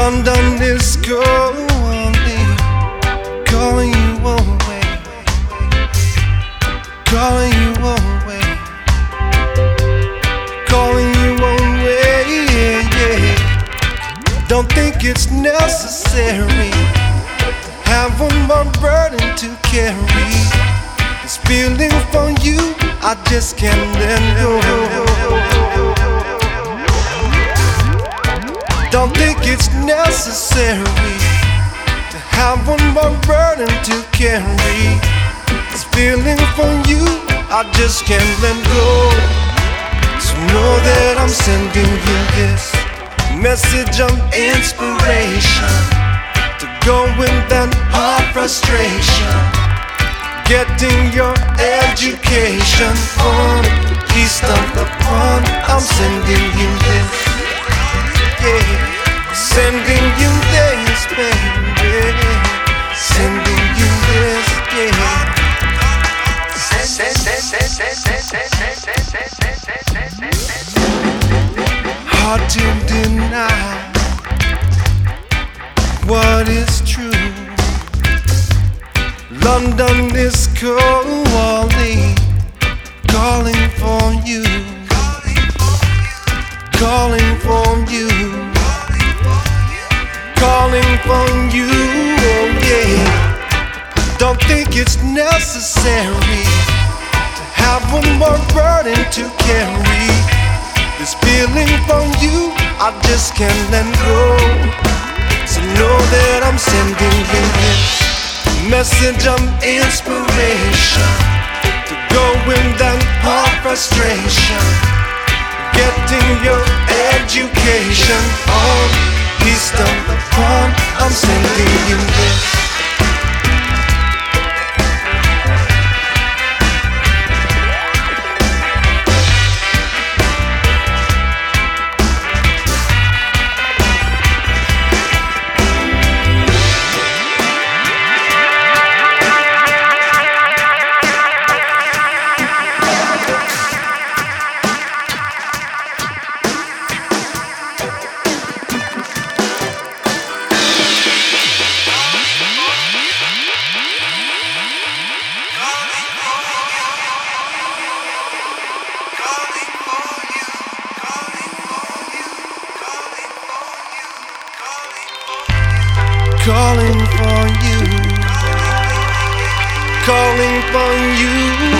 London is calling you away, calling you away, calling you away, yeah. Don't think it's necessary, have one more burden to carry. This feeling for you, I just can't let go. Don't think it's necessary to have one more burden to carry. This feeling for you, I just can't let go. So know that I'm sending you this message of inspiration to go without our frustration, getting your education on east of the pond. I'm sending you this, yeah. Sending you this, baby. Sending you this, yeah. Hard to deny what is true. London is calling, calling for you, calling for you, calling for you, oh yeah. Don't think it's necessary to have one more burden to carry. This feeling for you, I just can't let go. So know that I'm sending you this message of inspiration to go without our frustration, getting your education on east of the pond. I'm sending you this. Calling for you, calling for you.